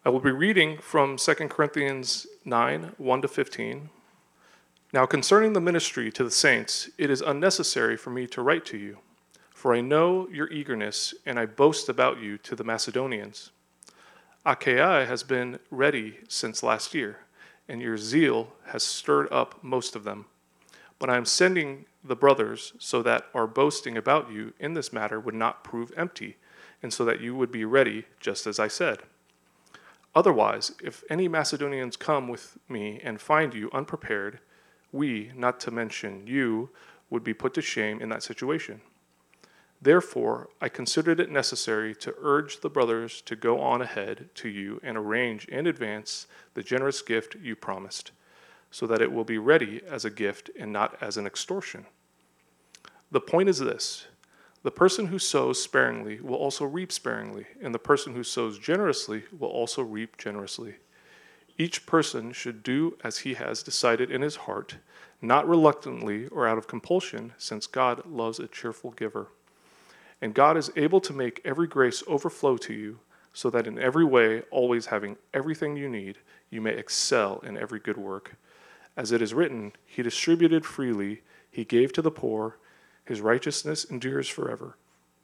I will be reading from 2 Corinthians 9, 1 to 15. Now concerning the ministry to the saints, it is unnecessary for me to write to you, for I know your eagerness, and I boast about you to the Macedonians. Achaia has been ready since last year, and your zeal has stirred up most of them. But I am sending the brothers so that our boasting about you in this matter would not prove empty, and so that you would be ready, just as I said. Otherwise, if any Macedonians come with me and find you unprepared, we, not to mention you, would be put to shame in that situation. Therefore, I considered it necessary to urge the brothers to go on ahead to you and arrange in advance the generous gift you promised, so that it will be ready as a gift and not as an extortion. The point is this: the person who sows sparingly will also reap sparingly, and the person who sows generously will also reap generously. Each person should do as he has decided in his heart, not reluctantly or out of compulsion, since God loves a cheerful giver. And God is able to make every grace overflow to you, so that in every way, always having everything you need, you may excel in every good work. As it is written, He distributed freely, He gave to the poor, His righteousness endures forever.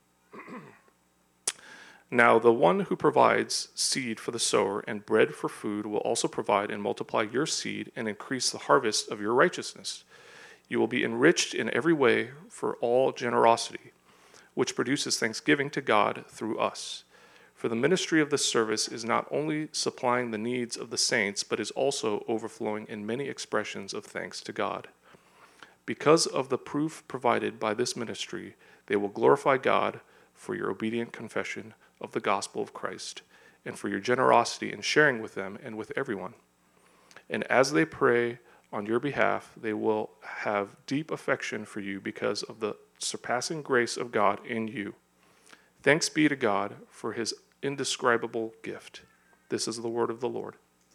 Now the one who provides seed for the sower and bread for food will also provide and multiply your seed and increase the harvest of your righteousness. You will be enriched in every way for all generosity, which produces thanksgiving to God through us. For the ministry of this service is not only supplying the needs of the saints, but is also overflowing in many expressions of thanks to God. Because of the proof provided by this ministry, they will glorify God for your obedient confession of the gospel of Christ, and for your generosity in sharing with them and with everyone. And as they pray on your behalf, they will have deep affection for you because of the surpassing grace of God in you. Thanks be to God for His indescribable gift. This is the word of the Lord.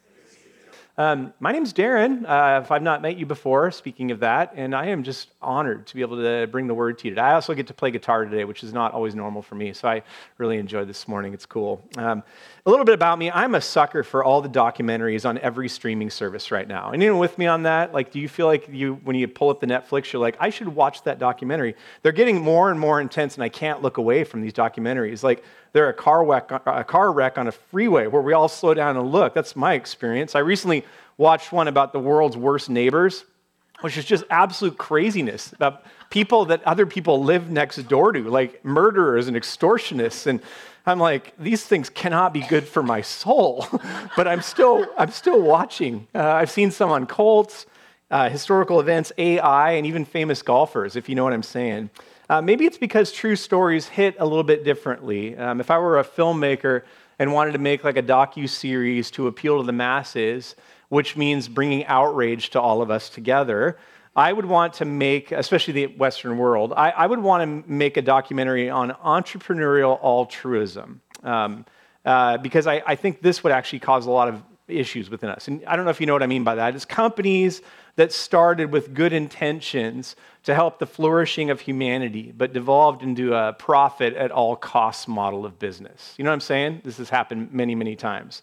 My name's Darren. If I've not met you before, speaking of that, and I am just honored to be able to bring the word to you today. I also get to play guitar today, which is not always normal for me, so I really enjoyed this morning. It's cool. A little bit about me. I'm a sucker for all the documentaries on every streaming service right now. Anyone with me on that? Like, do you feel like when you pull up the Netflix, you're like, I should watch that documentary? They're getting more and more intense, and I can't look away from these documentaries. Like, they're a car wreck on a freeway where we all slow down and look. That's my experience. I recently watched one about the world's worst neighbors, which is just absolute craziness about people that other people live next door to, like murderers and extortionists. And I'm like, these things cannot be good for my soul. But I'm still watching. I've seen some on cults, historical events, AI, and even famous golfers, if you know what I'm saying. Maybe it's because true stories hit a little bit differently. If I were a filmmaker and wanted to make like a docu-series to appeal to the masses, which means bringing outrage to all of us together, I would want to make, especially the Western world, I would want to make a documentary on entrepreneurial altruism, because I think this would actually cause a lot of issues within us. And I don't know if you know what I mean by that. It's companies that started with good intentions to help the flourishing of humanity, but devolved into a profit at all costs model of business. You know what I'm saying? This has happened many, many times.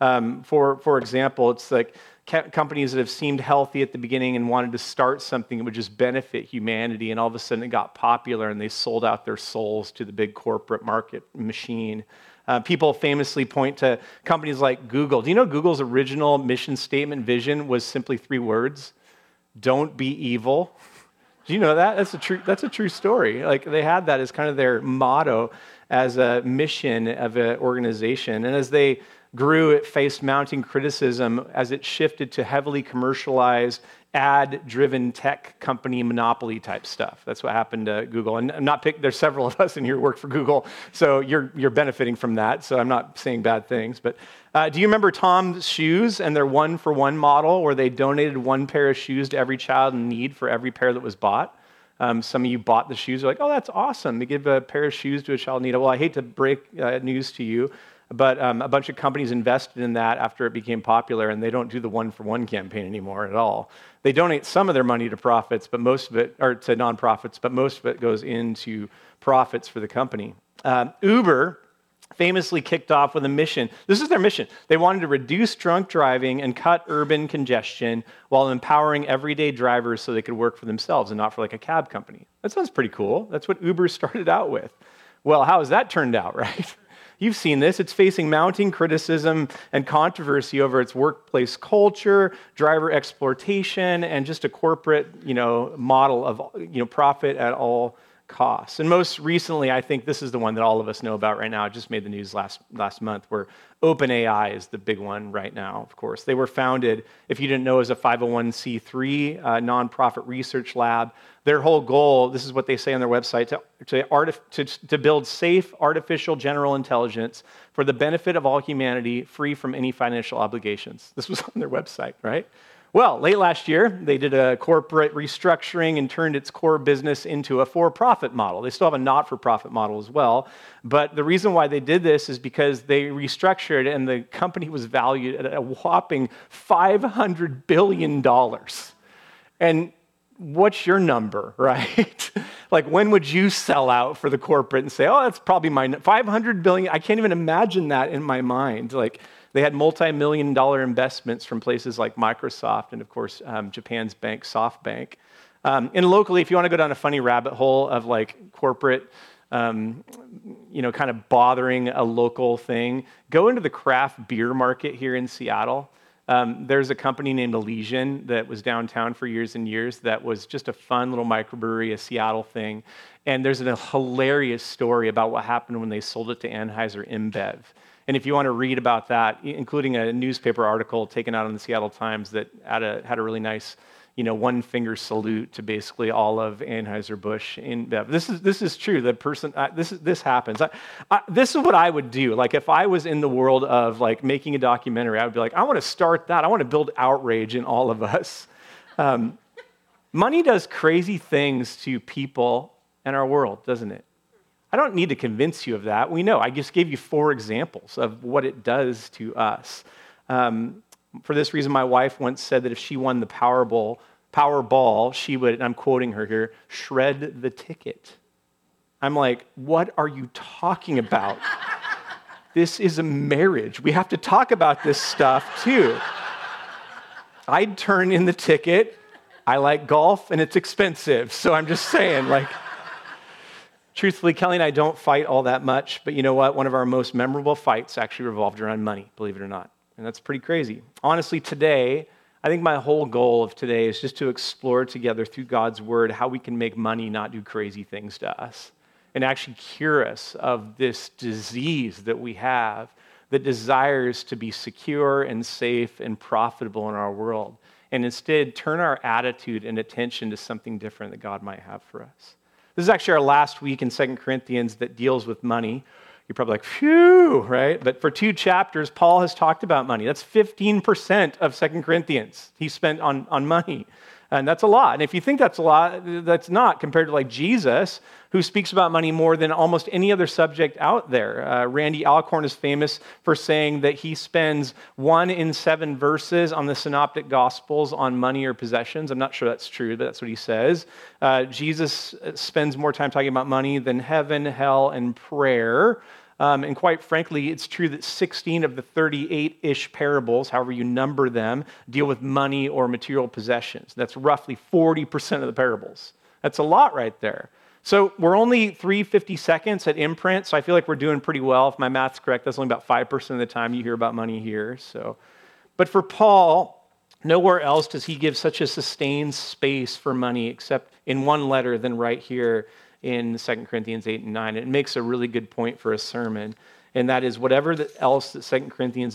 For example, it's like companies that have seemed healthy at the beginning and wanted to start something that would just benefit humanity, and all of a sudden it got popular and they sold out their souls to the big corporate market machine. People famously point to companies like Google. Do you know Google's original mission statement vision was simply 3 words? Don't be evil. Do you know that? That's a true story. Like, they had that as kind of their motto as a mission of an organization. And as they grew, it faced mounting criticism as it shifted to heavily commercialized, ad-driven tech company monopoly type stuff. That's what happened to Google. And there's several of us in here who work for Google, so you're benefiting from that, so I'm not saying bad things. But do you remember Tom's Shoes and their 1-for-1 model, where they donated 1 pair of shoes to every child in need for every pair that was bought? Some of you bought the shoes. You're like, oh, that's awesome. They give a pair of shoes to a child in need. Well, I hate to break news to you, but a bunch of companies invested in that after it became popular, and they don't do the 1-for-1 campaign anymore at all. They donate some of their money to profits, but most of it, or to nonprofits, but most of it goes into profits for the company. Uber famously kicked off with a mission. This is their mission. They wanted to reduce drunk driving and cut urban congestion while empowering everyday drivers so they could work for themselves and not for like a cab company. That sounds pretty cool. That's what Uber started out with. Well, how has that turned out, right? You've seen this. It's facing mounting criticism and controversy over its workplace culture, driver exploitation, and just a corporate, model of, profit at all costs. And most recently, I think this is the one that all of us know about right now. It just made the news last month, where OpenAI is the big one right now, of course. They were founded, if you didn't know, as a 501c3 nonprofit research lab. Their whole goal, this is what they say on their website, to build safe artificial general intelligence for the benefit of all humanity, free from any financial obligations. This was on their website, right? Well, late last year, they did a corporate restructuring and turned its core business into a for-profit model. They still have a not-for-profit model as well. But the reason why they did this is because they restructured and the company was valued at a whopping $500 billion. And what's your number, right? Like, when would you sell out for the corporate and say, oh, that's probably my $500 billion? I can't even imagine that in my mind. Like, they had multi-million-dollar investments from places like Microsoft and, of course, Japan's bank, SoftBank. And locally, if you want to go down a funny rabbit hole of like corporate, kind of bothering a local thing, go into the craft beer market here in Seattle. There's a company named Elysian that was downtown for years and years that was just a fun little microbrewery, a Seattle thing. And there's a hilarious story about what happened when they sold it to Anheuser InBev. And if you want to read about that, including a newspaper article taken out in the Seattle Times that had a really nice, one-finger salute to basically all of Anheuser-Busch InBev. This is true. The person this happens. This is what I would do. Like, if I was in the world of like making a documentary, I would be like, I want to start that. I want to build outrage in all of us. Money does crazy things to people in our world, doesn't it? I don't need to convince you of that. We know. I just gave you 4 examples of what it does to us. For this reason, my wife once said that if she won the Powerball, she would, and I'm quoting her here, shred the ticket. I'm like, what are you talking about? This is a marriage. We have to talk about this stuff too. I'd turn in the ticket. I like golf and it's expensive. So I'm just saying, truthfully, Kelly and I don't fight all that much, but you know what? One of our most memorable fights actually revolved around money, believe it or not. And that's pretty crazy. Honestly, today, I think my whole goal of today is just to explore together through God's word how we can make money not do crazy things to us and actually cure us of this disease that we have that desires to be secure and safe and profitable in our world, and instead turn our attitude and attention to something different that God might have for us. This is actually our last week in 2 Corinthians that deals with money. You're probably like, phew, right? But for 2 chapters, Paul has talked about money. That's 15% of 2 Corinthians he spent on money. And that's a lot. And if you think that's a lot, that's not compared to like Jesus, who speaks about money more than almost any other subject out there. Randy Alcorn is famous for saying that he spends 1 in 7 verses on the Synoptic Gospels on money or possessions. I'm not sure that's true, but that's what he says. Jesus spends more time talking about money than heaven, hell, and prayer. And quite frankly, it's true that 16 of the 38-ish parables, however you number them, deal with money or material possessions. That's roughly 40% of the parables. That's a lot right there. So we're only 350 seconds at Imprint, so I feel like we're doing pretty well. If my math's correct, that's only about 5% of the time you hear about money here. But for Paul, nowhere else does he give such a sustained space for money except in one letter than right here in 2 Corinthians 8 and 9. It makes a really good point for a sermon, and that is whatever else that 2 Corinthians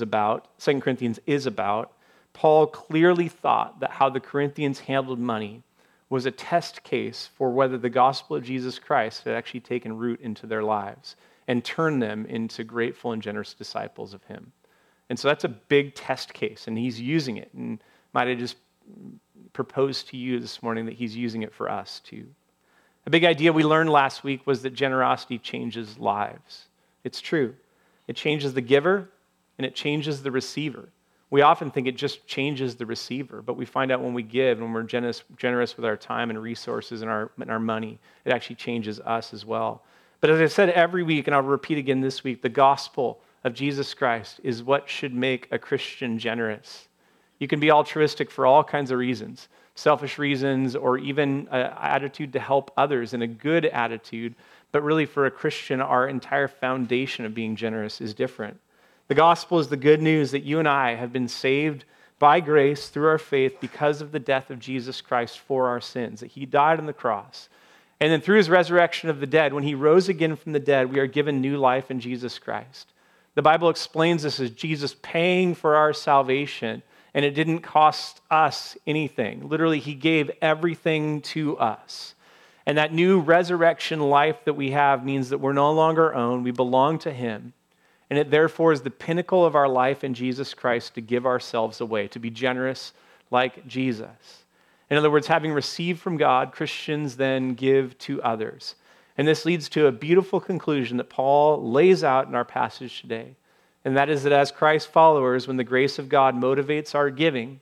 is about, Paul clearly thought that how the Corinthians handled money was a test case for whether the gospel of Jesus Christ had actually taken root into their lives and turned them into grateful and generous disciples of him. And so that's a big test case, and he's using it. And might I just propose to you this morning that he's using it for us too. A big idea we learned last week was that generosity changes lives. It's true. It changes the giver and it changes the receiver. We often think it just changes the receiver, but we find out when we give and when we're generous with our time and resources and our money, it actually changes us as well. But as I said every week, and I'll repeat again this week, the gospel of Jesus Christ is what should make a Christian generous. You can be altruistic for all kinds of reasons, selfish reasons, or even an attitude to help others and a good attitude. But really, for a Christian, our entire foundation of being generous is different. The gospel is the good news that you and I have been saved by grace through our faith because of the death of Jesus Christ for our sins, that he died on the cross. And then through his resurrection of the dead, when he rose again from the dead, we are given new life in Jesus Christ. The Bible explains this as Jesus paying for our salvation, and it didn't cost us anything. Literally, he gave everything to us. And that new resurrection life that we have means that we're no longer our own. We belong to him. And it therefore is the pinnacle of our life in Jesus Christ to give ourselves away, to be generous like Jesus. In other words, having received from God, Christians then give to others. And this leads to a beautiful conclusion that Paul lays out in our passage today. And that is that as Christ followers, when the grace of God motivates our giving,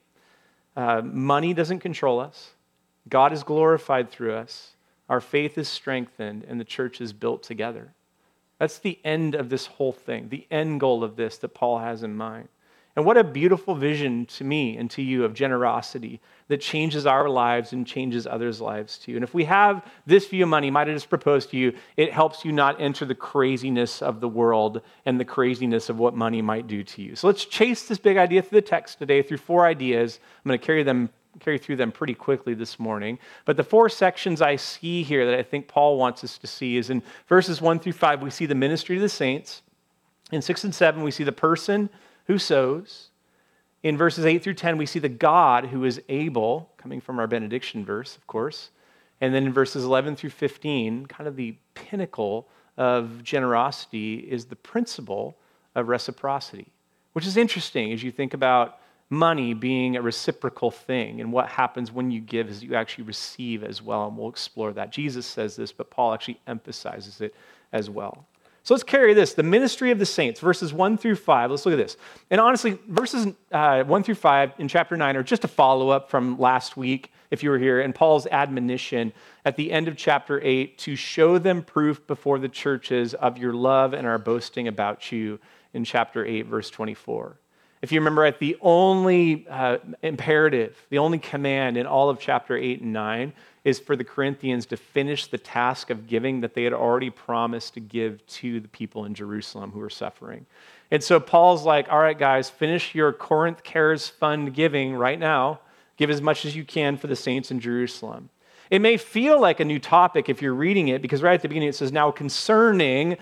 money doesn't control us. God is glorified through us. Our faith is strengthened, and the church is built together. That's the end of this whole thing, the end goal of this that Paul has in mind. And what a beautiful vision to me and to you of generosity that changes our lives and changes others' lives too. And if we have this view of money, might I just propose to you, it helps you not enter the craziness of the world and the craziness of what money might do to you. So let's chase this big idea through the text today through 4 ideas. I'm going to carry through them pretty quickly this morning. But the 4 sections I see here that I think Paul wants us to see is in verses 1 through 5, we see the ministry of the saints. In 6 and 7, we see the person who sows. In verses 8 through 10, we see the God who is able, coming from our benediction verse, of course. And then in verses 11 through 15, kind of the pinnacle of generosity is the principle of reciprocity, which is interesting as you think about money being a reciprocal thing, and what happens when you give is you actually receive as well, and we'll explore that. Jesus says this, but Paul actually emphasizes it as well. So let's carry this, the ministry of the saints, verses 1 through 5. Let's look at this. And honestly, verses 1 through 5 in chapter 9 are just a follow-up from last week, if you were here, and Paul's admonition at the end of chapter 8 to show them proof before the churches of your love and our boasting about you in chapter 8, verse 24. If you remember, at the only imperative, the only command in all of chapter 8 and 9 is for the Corinthians to finish the task of giving that they had already promised to give to the people in Jerusalem who were suffering. And so Paul's like, all right, guys, finish your Corinth Cares Fund giving right now. Give as much as you can for the saints in Jerusalem. It may feel like a new topic if you're reading it, because right at the beginning it says, now concerning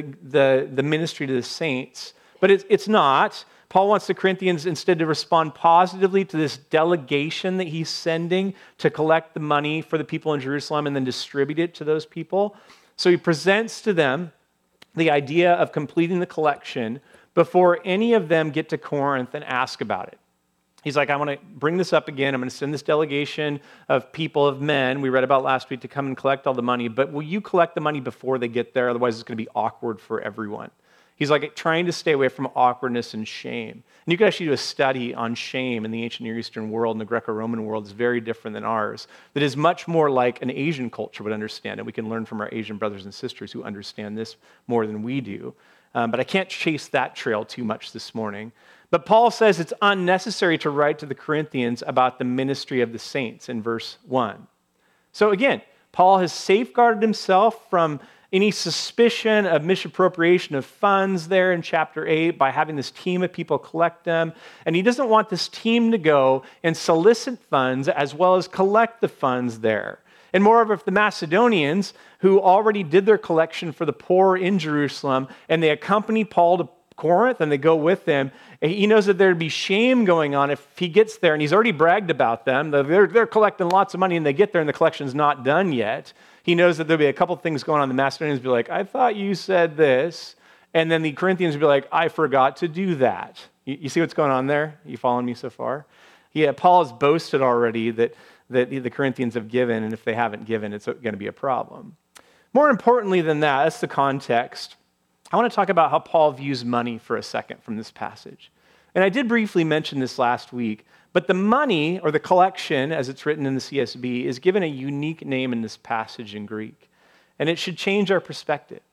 the ministry to the saints. But it's not. Paul wants the Corinthians instead to respond positively to this delegation that he's sending to collect the money for the people in Jerusalem and then distribute it to those people. So he presents to them the idea of completing the collection before any of them get to Corinth and ask about it. He's like, I want to bring this up again. I'm going to send this delegation of people, of men, we read about last week, to come and collect all the money. But will you collect the money before they get there? Otherwise, it's going to be awkward for everyone. He's like trying to stay away from awkwardness and shame. And you can actually do a study on shame in the ancient Near Eastern world and the Greco-Roman world is very different than ours. That is much more like an Asian culture would understand it. We can learn from our Asian brothers and sisters who understand this more than we do. But I can't chase that trail too much this morning. But Paul says it's unnecessary to write to the Corinthians about the ministry of the saints in verse 1. So again, Paul has safeguarded himself from any suspicion of misappropriation of funds there in chapter 8 by having this team of people collect them. And he doesn't want this team to go and solicit funds as well as collect the funds there. And moreover, if the Macedonians, who already did their collection for the poor in Jerusalem, and they accompany Paul to Corinth and they go with him, he knows that there'd be shame going on if he gets there, and he's already bragged about them. They're collecting lots of money, and they get there, and the collection's not done yet. He knows that there'll be a couple things going on. The Macedonians will be like, I thought you said this. And then the Corinthians will be like, I forgot to do that. You see what's going on there? You following me so far? Yeah, Paul has boasted already that the Corinthians have given, and if they haven't given, it's going to be a problem. More importantly than that, that's the context. I want to talk about how Paul views money for a second from this passage. And I did briefly mention this last week, but the money, or the collection, as it's written in the CSB, is given a unique name in this passage in Greek. And it should change our perspective.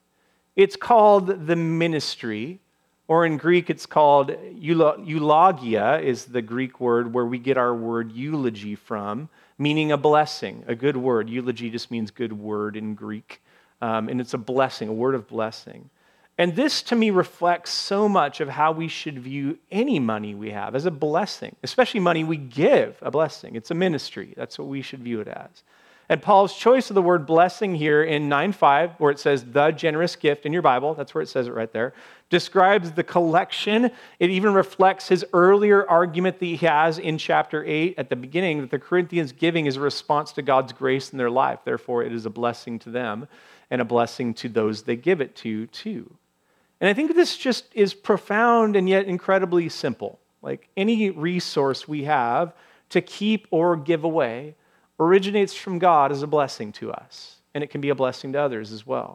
It's called the ministry, or in Greek it's called eulogia, is the Greek word where we get our word eulogy from, meaning a blessing, a good word. Eulogy just means good word in Greek, and it's a blessing, a word of blessing. And this, to me, reflects so much of how we should view any money we have as a blessing, especially money we give, a blessing. It's a ministry. That's what we should view it as. And Paul's choice of the word blessing here in 9:5, where it says the generous gift in your Bible, that's where it says it right there, describes the collection. It even reflects his earlier argument that he has in chapter 8 at the beginning, that the Corinthians' giving is a response to God's grace in their life. Therefore, it is a blessing to them and a blessing to those they give it to, too. And I think this just is profound and yet incredibly simple. Like any resource we have to keep or give away originates from God as a blessing to us, and it can be a blessing to others as well.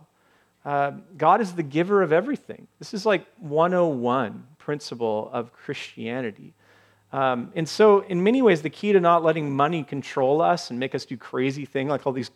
God is the giver of everything. This is like 101 principle of Christianity. And so in many ways, the key to not letting money control us and make us do crazy things, like all these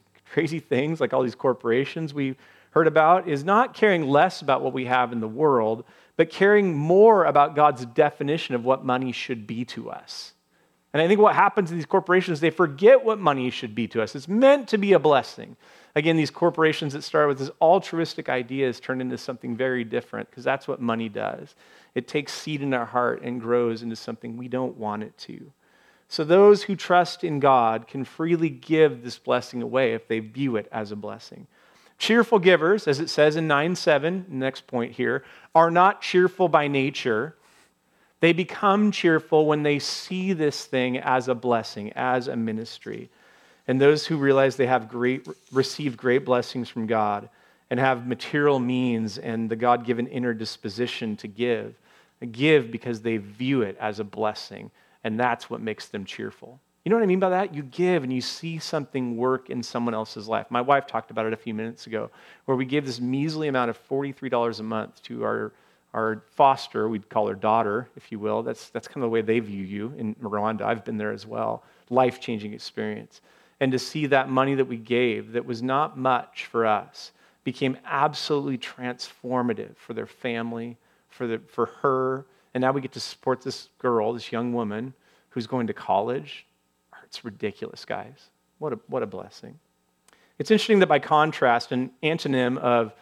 corporations we heard about, is not caring less about what we have in the world, but caring more about God's definition of what money should be to us. And I think what happens in these corporations, they forget what money should be to us. It's meant to be a blessing. Again, these corporations that start with this altruistic ideas turn into something very different, because that's what money does. It takes seed in our heart and grows into something we don't want it to. So those who trust in God can freely give this blessing away if they view it as a blessing. Cheerful givers, as it says in 9:7, next point here, are not cheerful by nature. They become cheerful when they see this thing as a blessing, as a ministry. And those who realize they have received great blessings from God and have material means and the God-given inner disposition to give because they view it as a blessing. And that's what makes them cheerful. You know what I mean by that? You give and you see something work in someone else's life. My wife talked about it a few minutes ago, where we gave this measly amount of $43 a month to our foster, we'd call her daughter, if you will. That's kind of the way they view you in Rwanda. I've been there as well. Life-changing experience. And to see that money that we gave, that was not much for us, became absolutely transformative for their family, for her. And now we get to support this girl, this young woman, who's going to college. It's ridiculous, guys. What a blessing. It's interesting that by contrast, an antonym of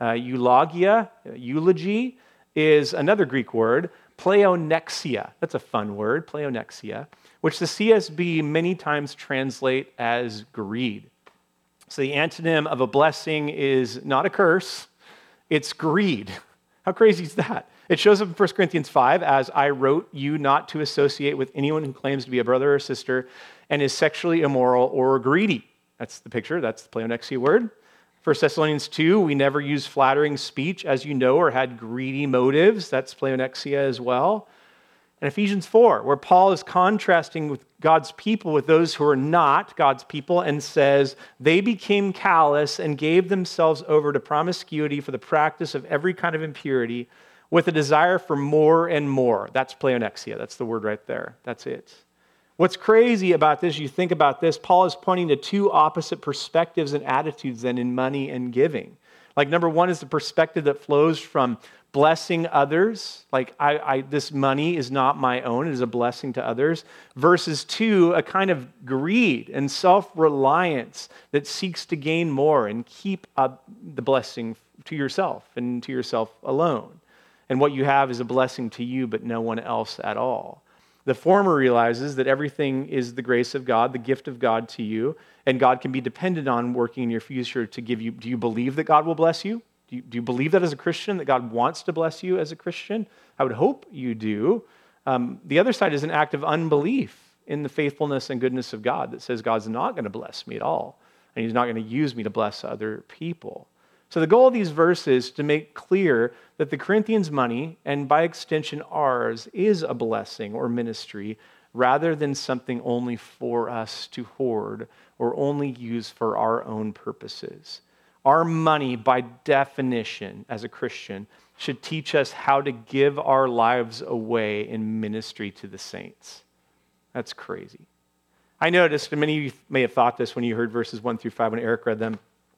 eulogy, is another Greek word, pleonexia. That's a fun word, pleonexia, which the CSB many times translate as greed. So the antonym of a blessing is not a curse, it's greed. How crazy is that? It shows up in 1 Corinthians 5 as, I wrote you not to associate with anyone who claims to be a brother or sister and is sexually immoral or greedy. That's the picture, that's the pleonexia word. 1 Thessalonians 2, we never use flattering speech, as you know, or had greedy motives. That's pleonexia as well. And Ephesians 4, where Paul is contrasting with God's people with those who are not God's people and says, they became callous and gave themselves over to promiscuity for the practice of every kind of impurity with a desire for more and more. That's pleonexia. That's the word right there. That's it. What's crazy about this, you think about this, Paul is pointing to two opposite perspectives and attitudes then in money and giving. Like number one is the perspective that flows from blessing others, like this money is not my own, it is a blessing to others, versus two, a kind of greed and self-reliance that seeks to gain more and keep up the blessing to yourself and to yourself alone. And what you have is a blessing to you, but no one else at all. The former realizes that everything is the grace of God, the gift of God to you, and God can be dependent on working in your future to give you. Do you believe that God will bless you? Do you believe that as a Christian, that God wants to bless you as a Christian? I would hope you do. The other side is an act of unbelief in the faithfulness and goodness of God that says God's not going to bless me at all, and he's not going to use me to bless other people. So the goal of these verses is to make clear that the Corinthians' money, and by extension ours, is a blessing or ministry rather than something only for us to hoard or only use for our own purposes. Our money, by definition, as a Christian, should teach us how to give our lives away in ministry to the saints. That's crazy. I noticed, and many of you may have thought this when you heard verses 1 through 5 when Eric read them,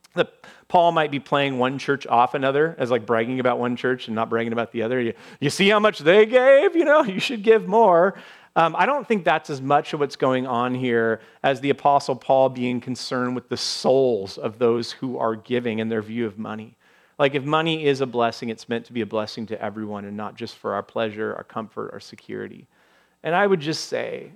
that Paul might be playing one church off another as like bragging about one church and not bragging about the other. You see how much they gave? You should give more. I don't think that's as much of what's going on here as the Apostle Paul being concerned with the souls of those who are giving and their view of money. Like if money is a blessing, it's meant to be a blessing to everyone and not just for our pleasure, our comfort, our security. And I would just say,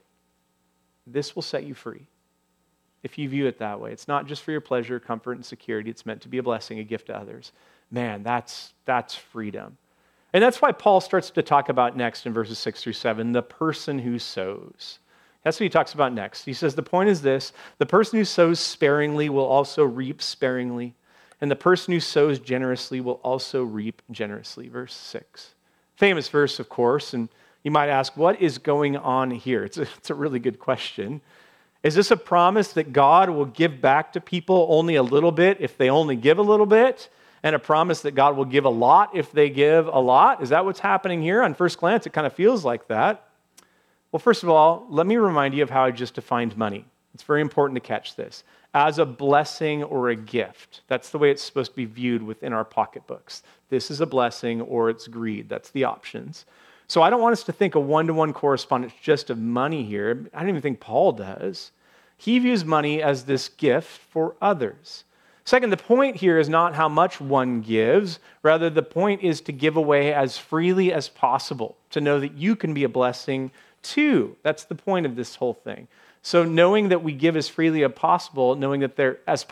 this will set you free if you view it that way. It's not just for your pleasure, comfort, and security. It's meant to be a blessing, a gift to others. Man, that's freedom. And that's why Paul starts to talk about next in verses 6 through 7, the person who sows. That's what he talks about next. He says, the point is this: the person who sows sparingly will also reap sparingly, and the person who sows generously will also reap generously. Verse 6. Famous verse, of course, and you might ask, what is going on here? It's a really good question. Is this a promise that God will give back to people only a little bit if they only give a little bit? And a promise that God will give a lot if they give a lot? Is that what's happening here? On first glance, it kind of feels like that. Well, first of all, let me remind you of how I just defined money. It's very important to catch this. As a blessing or a gift. That's the way it's supposed to be viewed within our pocketbooks. This is a blessing or it's greed. That's the options. So I don't want us to think a one-to-one correspondence just of money here. I don't even think Paul does. He views money as this gift for others. Second, the point here is not how much one gives. Rather, the point is to give away as freely as possible, to know that you can be a blessing too. That's the point of this whole thing. So knowing that we give as freely as possible, knowing that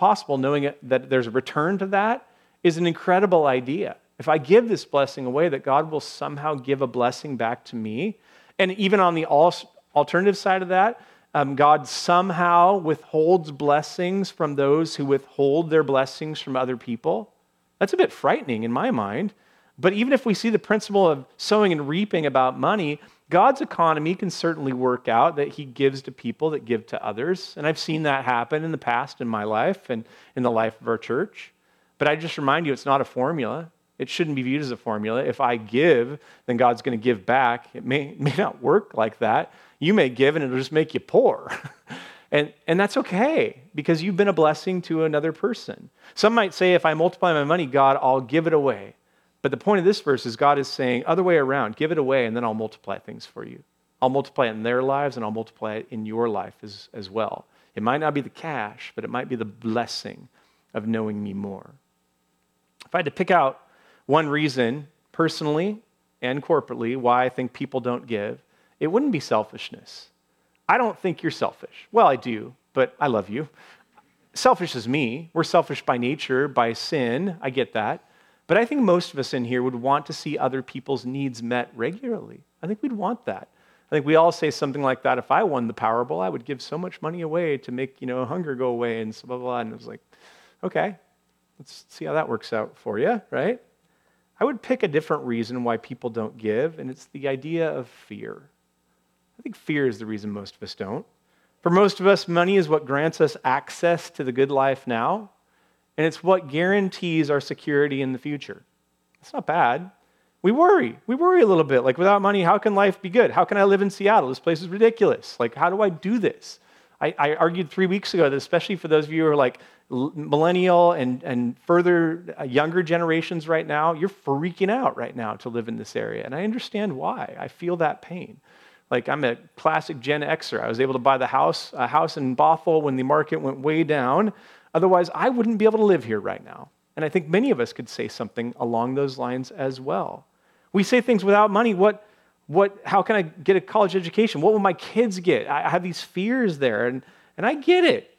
there's a return to that is an incredible idea. If I give this blessing away, that God will somehow give a blessing back to me. And even on the alternative side of that, God somehow withholds blessings from those who withhold their blessings from other people. That's a bit frightening in my mind. But even if we see the principle of sowing and reaping about money, God's economy can certainly work out that he gives to people that give to others. And I've seen that happen in the past in my life and in the life of our church. But I just remind you, it's not a formula. It shouldn't be viewed as a formula. If I give, then God's going to give back. It may not work like that. You may give and it'll just make you poor. And that's okay because you've been a blessing to another person. Some might say, if I multiply my money, God, I'll give it away. But the point of this verse is God is saying, other way around, give it away and then I'll multiply things for you. I'll multiply it in their lives and I'll multiply it in your life as well. It might not be the cash, but it might be the blessing of knowing me more. If I had to pick out one reason, personally and corporately, why I think people don't give, it wouldn't be selfishness. I don't think you're selfish. Well, I do, but I love you. Selfish is me. We're selfish by nature, by sin. I get that. But I think most of us in here would want to see other people's needs met regularly. I think we'd want that. I think we all say something like that. If I won the Powerball, I would give so much money away to make, hunger go away and blah, blah, blah. And it was like, okay, let's see how that works out for you, right? I would pick a different reason why people don't give, and it's the idea of fear. I think fear is the reason most of us don't. For most of us, money is what grants us access to the good life now, and it's what guarantees our security in the future. It's not bad. We worry a little bit. Like, without money, how can life be good? How can I live in Seattle? This place is ridiculous. Like, how do I do this? I argued 3 weeks ago that especially for those of you who are like millennial and further younger generations right now, you're freaking out right now to live in this area. And I understand why. I feel that pain. Like, I'm a classic Gen Xer. I was able to buy a house in Bothell when the market went way down. Otherwise, I wouldn't be able to live here right now. And I think many of us could say something along those lines as well. We say things without money. How can I get a college education? What will my kids get? I have these fears there, and I get it.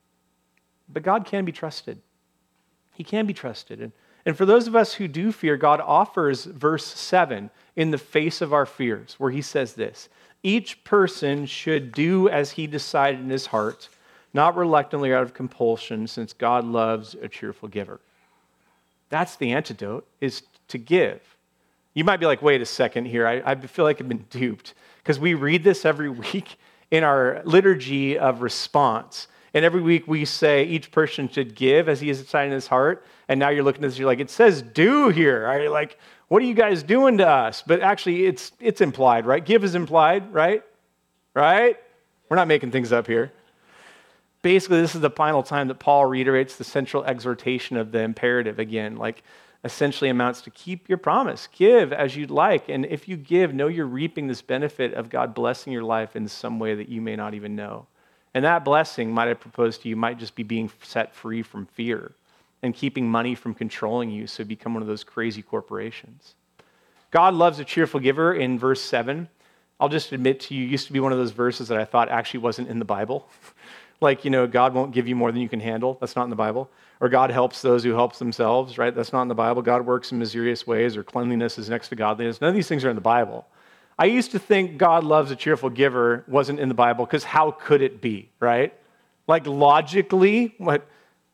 But God can be trusted. He can be trusted. And for those of us who do fear, God offers verse 7 in the face of our fears, where he says this: each person should do as he decided in his heart, not reluctantly or out of compulsion, since God loves a cheerful giver. That's the antidote, is to give. You might be like, wait a second here, I feel like I've been duped, because we read this every week in our liturgy of response. And every week we say each person should give as he has decided in his heart. And now you're looking at this, you're like, it says do here. Are you like, what are you guys doing to us? But actually it's implied, right? Give is implied, right? Right? We're not making things up here. Basically, this is the final time that Paul reiterates the central exhortation of the imperative again, like essentially amounts to keep your promise, give as you'd like. And if you give, know you're reaping this benefit of God blessing your life in some way that you may not even know. And that blessing, might I propose to you, might just be being set free from fear and keeping money from controlling you so you become one of those crazy corporations. God loves a cheerful giver in verse 7. I'll just admit to you, used to be one of those verses that I thought actually wasn't in the Bible. Like, God won't give you more than you can handle. That's not in the Bible. Or God helps those who help themselves, right? That's not in the Bible. God works in mysterious ways, or cleanliness is next to godliness. None of these things are in the Bible. I used to think God loves a cheerful giver wasn't in the Bible because how could it be, right? Like logically, what?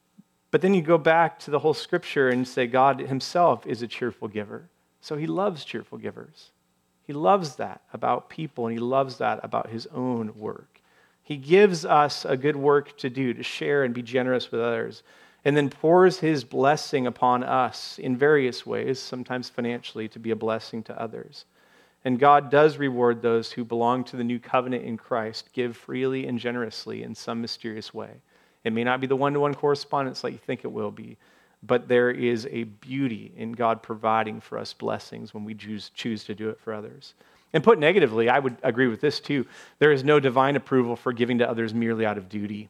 But then you go back to the whole scripture and say God himself is a cheerful giver. So he loves cheerful givers. He loves that about people, and he loves that about his own work. He gives us a good work to do, to share and be generous with others, and then pours his blessing upon us in various ways, sometimes financially, to be a blessing to others. And God does reward those who belong to the new covenant in Christ, give freely and generously in some mysterious way. It may not be the one-to-one correspondence like you think it will be, but there is a beauty in God providing for us blessings when we choose to do it for others. And put negatively, I would agree with this too. There is no divine approval for giving to others merely out of duty.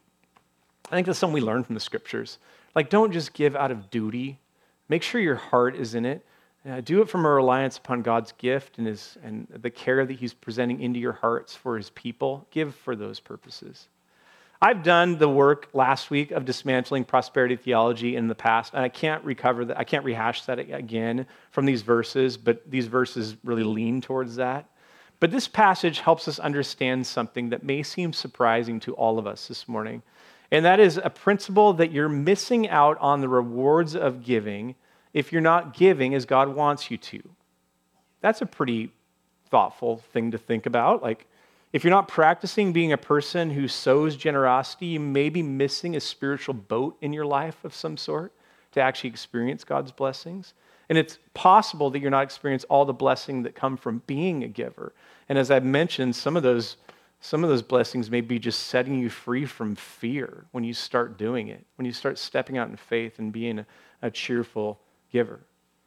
I think that's something we learn from the scriptures. Like, don't just give out of duty. Make sure your heart is in it. Do it from a reliance upon God's gift and the care that he's presenting into your hearts for his people. Give for those purposes. I've done the work last week of dismantling prosperity theology in the past, and I can't rehash that again from these verses, but these verses really lean towards that. But this passage helps us understand something that may seem surprising to all of us this morning, and that is a principle that you're missing out on the rewards of giving if you're not giving as God wants you to. That's a pretty thoughtful thing to think about. Like, if you're not practicing being a person who sows generosity, you may be missing a spiritual boat in your life of some sort to actually experience God's blessings. And it's possible that you're not experiencing all the blessing that come from being a giver. And as I've mentioned, some of those blessings may be just setting you free from fear when you start doing it, when you start stepping out in faith and being a cheerful giver.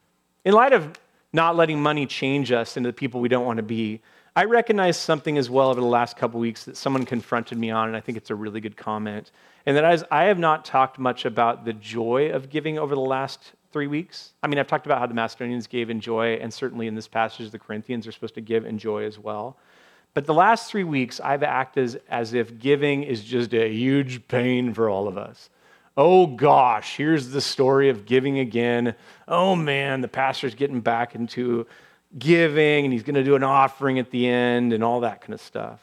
In light of not letting money change us into the people we don't want to be, I recognize something as well over the last couple weeks that someone confronted me on, and I think it's a really good comment. And that is, I have not talked much about the joy of giving over the last 3 weeks. I mean, I've talked about how the Macedonians gave in joy, and certainly in this passage, the Corinthians are supposed to give in joy as well. But the last 3 weeks, I've acted as if giving is just a huge pain for all of us. Oh gosh, here's the story of giving again. Oh man, the pastor's getting back into giving, and he's going to do an offering at the end and all that kind of stuff.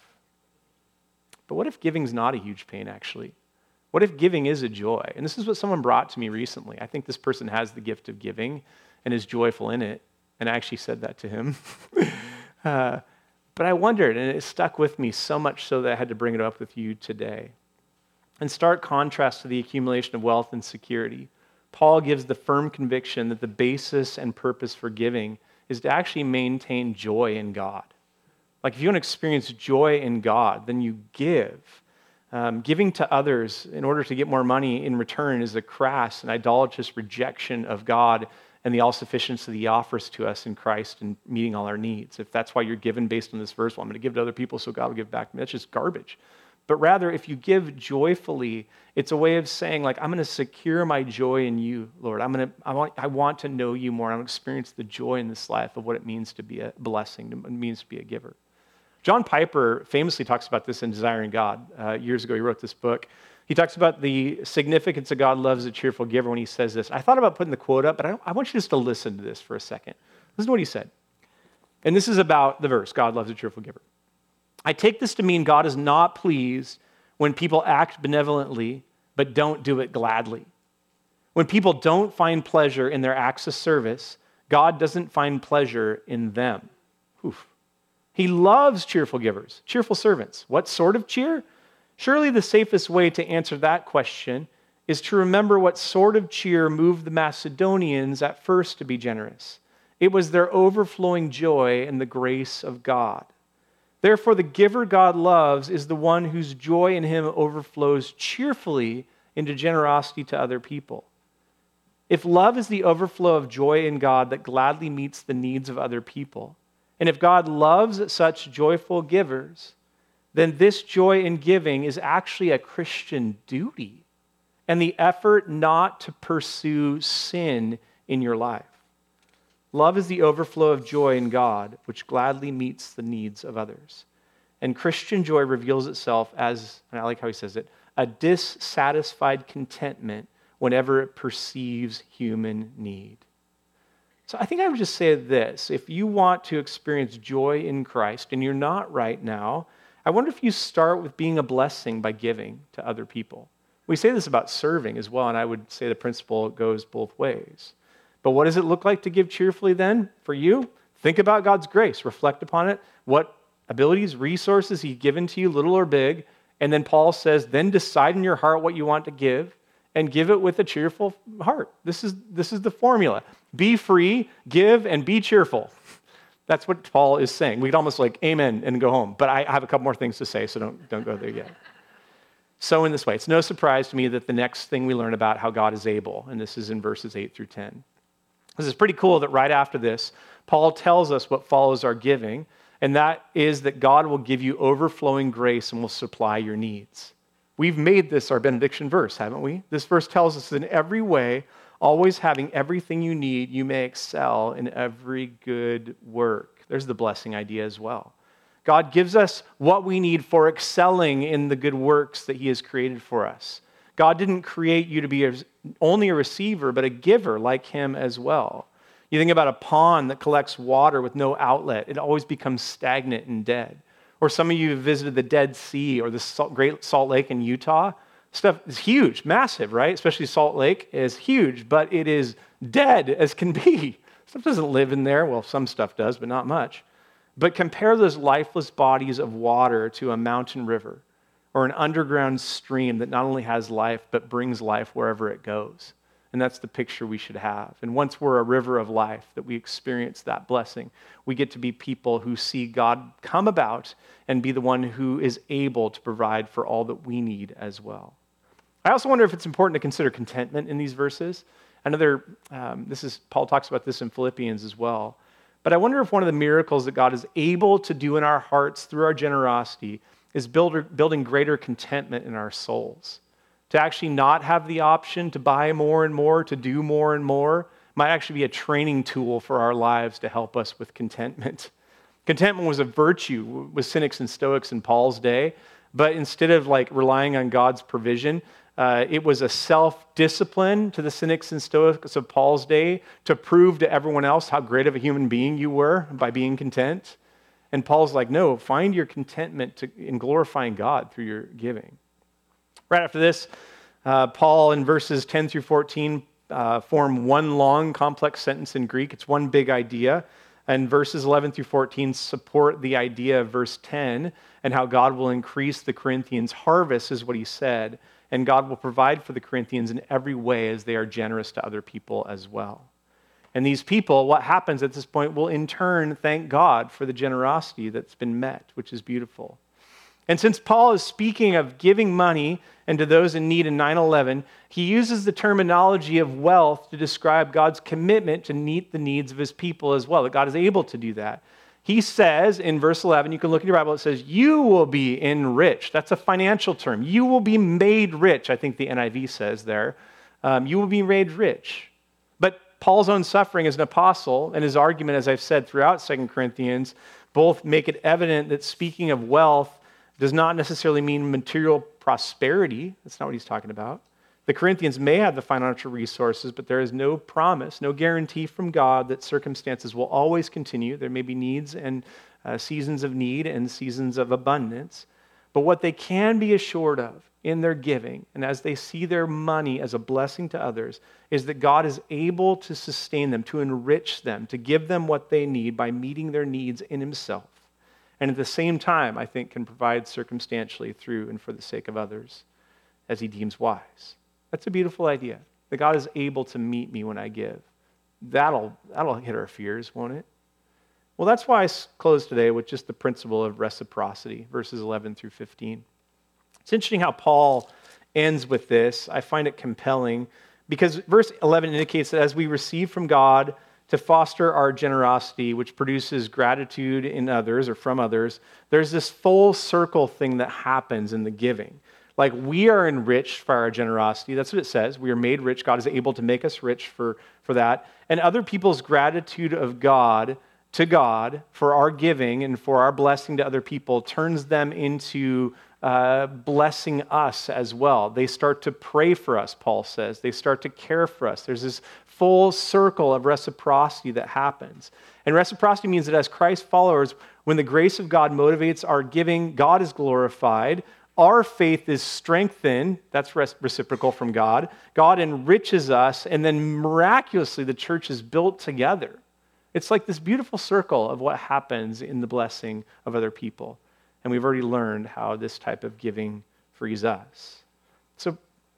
But what if giving's not a huge pain, actually? What if giving is a joy? And this is what someone brought to me recently. I think this person has the gift of giving and is joyful in it, and I actually said that to him. But I wondered, and it stuck with me so much so that I had to bring it up with you today. In stark contrast to the accumulation of wealth and security, Paul gives the firm conviction that the basis and purpose for giving is to actually maintain joy in God. Like, if you want to experience joy in God, then you give. Giving to others in order to get more money in return is a crass and idolatrous rejection of God and the all-sufficiency that he offers to us in Christ and meeting all our needs. If that's why you're given based on this verse, well, I'm going to give to other people so God will give back to me, that's just garbage. But rather, if you give joyfully, it's a way of saying, like, I'm going to secure my joy in you, Lord. I want to know you more. I want to experience the joy in this life of what it means to be a blessing, what it means to be a giver. John Piper famously talks about this in Desiring God. Years ago, he wrote this book. He talks about the significance of God loves a cheerful giver when he says this. I thought about putting the quote up, but I want you just to listen to this for a second. Listen to what he said. And this is about the verse, God loves a cheerful giver. I take this to mean God is not pleased when people act benevolently but don't do it gladly. When people don't find pleasure in their acts of service, God doesn't find pleasure in them. Oof. He loves cheerful givers, cheerful servants. What sort of cheer? Surely the safest way to answer that question is to remember what sort of cheer moved the Macedonians at first to be generous. It was their overflowing joy in the grace of God. Therefore, the giver God loves is the one whose joy in him overflows cheerfully into generosity to other people. If love is the overflow of joy in God that gladly meets the needs of other people, and if God loves such joyful givers, then this joy in giving is actually a Christian duty and the effort not to pursue sin in your life. Love is the overflow of joy in God, which gladly meets the needs of others. And Christian joy reveals itself as, and I like how he says it, a dissatisfied contentment whenever it perceives human need. So I think I would just say this. If you want to experience joy in Christ, and you're not right now, I wonder if you start with being a blessing by giving to other people. We say this about serving as well, and I would say the principle goes both ways. But what does it look like to give cheerfully then for you? Think about God's grace. Reflect upon it. What abilities, resources He's given to you, little or big. And then Paul says, then decide in your heart what you want to give and give it with a cheerful heart. This is the formula. Be free, give, and be cheerful. That's what Paul is saying. We could almost like amen and go home. But I have a couple more things to say, so don't go there yet. So in this way, it's no surprise to me that the next thing we learn about how God is able, and this is in verses 8 through 10. This is pretty cool that right after this, Paul tells us what follows our giving, and that is that God will give you overflowing grace and will supply your needs. We've made this our benediction verse, haven't we? This verse tells us that in every way, always having everything you need, you may excel in every good work. There's the blessing idea as well. God gives us what we need for excelling in the good works that He has created for us. God didn't create you to be only a receiver, but a giver like Him as well. You think about a pond that collects water with no outlet. It always becomes stagnant and dead. Or some of you have visited the Dead Sea or the Great Salt Lake in Utah. Stuff is huge, massive, right? Especially Salt Lake is huge, but it is dead as can be. Stuff doesn't live in there. Well, some stuff does, but not much. But compare those lifeless bodies of water to a mountain river or an underground stream that not only has life, but brings life wherever it goes. And that's the picture we should have. And once we're a river of life, that we experience that blessing, we get to be people who see God come about and be the one who is able to provide for all that we need as well. I also wonder if it's important to consider contentment in these verses. Paul talks about this in Philippians as well. But I wonder if one of the miracles that God is able to do in our hearts through our generosity is building greater contentment in our souls. To actually not have the option to buy more and more, to do more and more, might actually be a training tool for our lives to help us with contentment. Contentment was a virtue with Cynics and Stoics in Paul's day, but instead of like relying on God's provision, it was a self-discipline to the Cynics and Stoics of Paul's day to prove to everyone else how great of a human being you were by being content. And Paul's like, no, find your contentment in glorifying God through your giving. Right after this, Paul in verses 10 through 14 form one long complex sentence in Greek. It's one big idea. And verses 11 through 14 support the idea of verse 10 and how God will increase the Corinthians' harvest is what he said. And God will provide for the Corinthians in every way as they are generous to other people as well. And these people, what happens at this point, will in turn thank God for the generosity that's been met, which is beautiful. And since Paul is speaking of giving money and to those in need in 9/11, he uses the terminology of wealth to describe God's commitment to meet the needs of his people as well, that God is able to do that. He says in verse 11, you can look in your Bible, it says, you will be enriched. That's a financial term. You will be made rich, I think the NIV says there. You will be made rich. But Paul's own suffering as an apostle and his argument, as I've said throughout 2 Corinthians, both make it evident that speaking of wealth does not necessarily mean material prosperity. That's not what he's talking about. The Corinthians may have the financial resources, but there is no promise, no guarantee from God that circumstances will always continue. There may be needs and seasons of need and seasons of abundance. But what they can be assured of in their giving, and as they see their money as a blessing to others, is that God is able to sustain them, to enrich them, to give them what they need by meeting their needs in himself. And at the same time, I think, can provide circumstantially through and for the sake of others as he deems wise. That's a beautiful idea, that God is able to meet me when I give. That'll hit our fears, won't it? Well, that's why I close today with just the principle of reciprocity, verses 11 through 15. It's interesting how Paul ends with this. I find it compelling because verse 11 indicates that as we receive from God to foster our generosity, which produces gratitude in others or from others, there's this full circle thing that happens in the giving. Like we are enriched by our generosity. That's what it says. We are made rich. God is able to make us rich for that. And other people's gratitude of God to God for our giving and for our blessing to other people turns them into blessing us as well. They start to pray for us, Paul says. They start to care for us. There's this full circle of reciprocity that happens. And reciprocity means that as Christ followers, when the grace of God motivates our giving, God is glorified. Our faith is strengthened. That's reciprocal from God. God enriches us, and then miraculously the church is built together. It's like this beautiful circle of what happens in the blessing of other people. And we've already learned how this type of giving frees us. So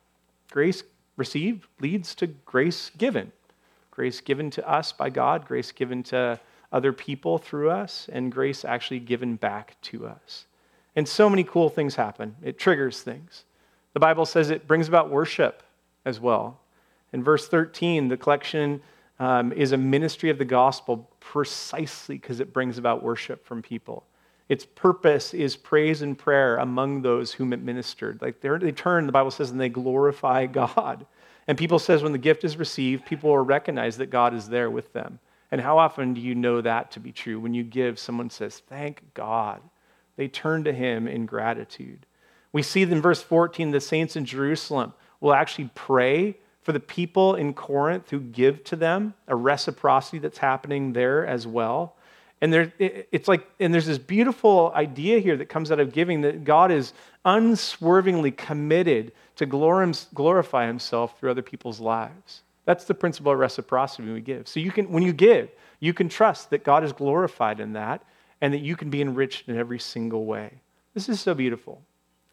grace received leads to grace given. Grace given to us by God, grace given to other people through us, and grace actually given back to us. And so many cool things happen. It triggers things. The Bible says it brings about worship as well. In verse 13, the collection is a ministry of the gospel precisely because it brings about worship from people. Its purpose is praise and prayer among those whom it ministered. Like they turn, the Bible says, and they glorify God. And people says when the gift is received, people will recognize that God is there with them. And how often do you know that to be true? When you give, someone says, thank God. They turn to him in gratitude. We see in verse 14, the saints in Jerusalem will actually pray for the people in Corinth who give to them, a reciprocity that's happening there as well. And there's this beautiful idea here that comes out of giving that God is unswervingly committed to glorify himself through other people's lives. That's the principle of reciprocity when we give. So when you give, you can trust that God is glorified in that and that you can be enriched in every single way. This is so beautiful.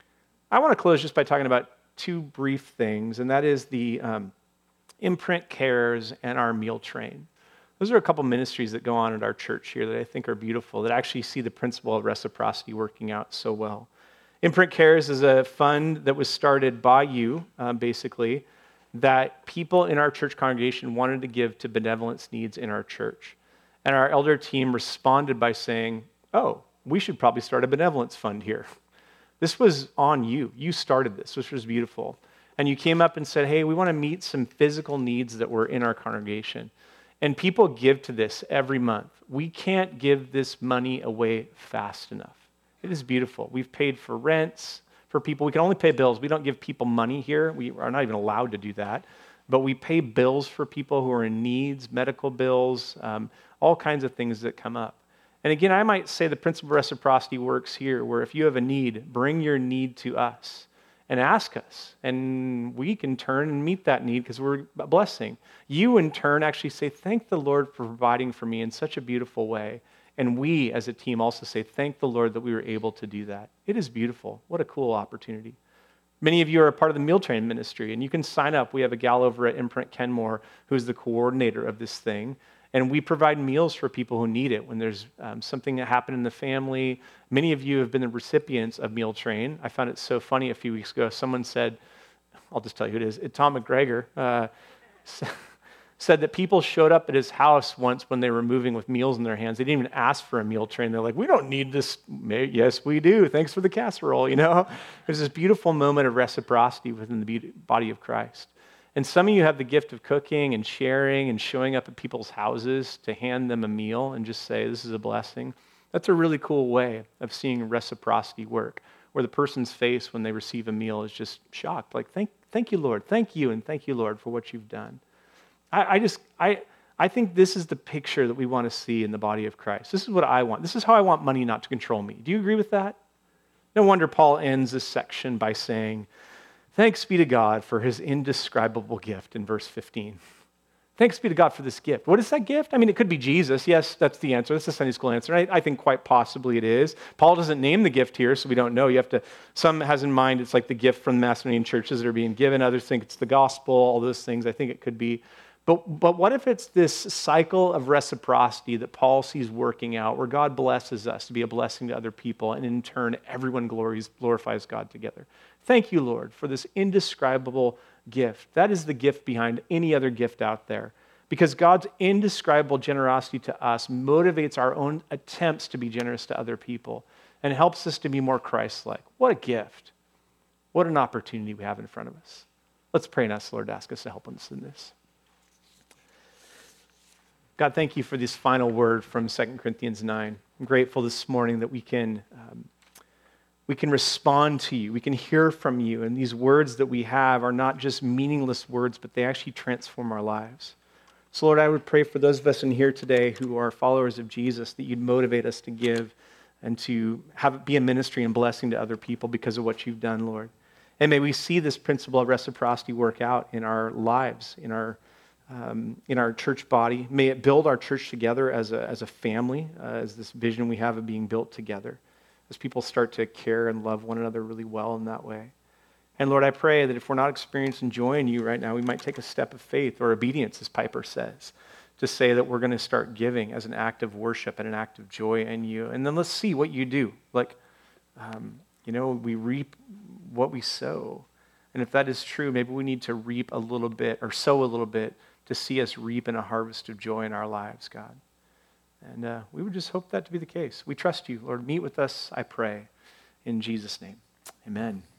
I want to close just by talking about two brief things, and that is the Imprint Cares and our meal train. Those are a couple ministries that go on at our church here that I think are beautiful, that actually see the principle of reciprocity working out so well. Imprint Cares is a fund that was started by you, basically, that people in our church congregation wanted to give to benevolence needs in our church. And our elder team responded by saying, oh, we should probably start a benevolence fund here. This was on you. You started this, which was beautiful. And you came up and said, hey, we want to meet some physical needs that were in our congregation. And people give to this every month. We can't give this money away fast enough. It is beautiful. We've paid for rents for people. We can only pay bills. We don't give people money here. We are not even allowed to do that. But we pay bills for people who are in needs, medical bills, all kinds of things that come up. And again, I might say the principle of reciprocity works here, where if you have a need, bring your need to us and ask us. And we can turn and meet that need because we're a blessing. You, in turn, actually say, thank the Lord for providing for me in such a beautiful way. And we, as a team, also say, thank the Lord that we were able to do that. It is beautiful. What a cool opportunity. Many of you are a part of the meal train ministry, and you can sign up. We have a gal over at Imprint Kenmore who's the coordinator of this thing. And we provide meals for people who need it when there's something that happened in the family. Many of you have been the recipients of Meal Train. I found it so funny a few weeks ago. Someone said, I'll just tell you who it is, Tom McGregor, said that people showed up at his house once when they were moving with meals in their hands. They didn't even ask for a meal train. They're like, we don't need this. Yes, we do. Thanks for the casserole, There's this beautiful moment of reciprocity within the body of Christ. And some of you have the gift of cooking and sharing and showing up at people's houses to hand them a meal and just say, this is a blessing. That's a really cool way of seeing reciprocity work, where the person's face when they receive a meal is just shocked. Like, thank you, Lord. Thank you, and thank you, Lord, for what you've done. I think this is the picture that we want to see in the body of Christ. This is what I want. This is how I want money not to control me. Do you agree with that? No wonder Paul ends this section by saying, thanks be to God for his indescribable gift in verse 15. Thanks be to God for this gift. What is that gift? I mean, it could be Jesus. Yes, that's the answer. That's the Sunday school answer. I think quite possibly it is. Paul doesn't name the gift here, so we don't know. Some has in mind it's like the gift from the Macedonian churches that are being given. Others think it's the gospel, all those things. I think it could be. But what if it's this cycle of reciprocity that Paul sees working out, where God blesses us to be a blessing to other people, and in turn, everyone glorifies God together? Thank you, Lord, for this indescribable gift. That is the gift behind any other gift out there. Because God's indescribable generosity to us motivates our own attempts to be generous to other people and helps us to be more Christ-like. What a gift. What an opportunity we have in front of us. Let's pray and ask the Lord to ask us to help us in this. God, thank you for this final word from 2 Corinthians 9. I'm grateful this morning that we can respond to you. We can hear from you. And these words that we have are not just meaningless words, but they actually transform our lives. So, Lord, I would pray for those of us in here today who are followers of Jesus, that you'd motivate us to give and to have it be a ministry and blessing to other people because of what you've done, Lord. And may we see this principle of reciprocity work out in our lives, in our church body. May it build our church together as a family, as this vision we have of being built together, as people start to care and love one another really well in that way. And Lord, I pray that if we're not experiencing joy in you right now, we might take a step of faith or obedience, as Piper says, to say that we're going to start giving as an act of worship and an act of joy in you. And then let's see what you do. We reap what we sow. And if that is true, maybe we need to reap a little bit or sow a little bit to see us reap in a harvest of joy in our lives, God. And we would just hope that to be the case. We trust you, Lord. Meet with us, I pray, in Jesus' name. Amen.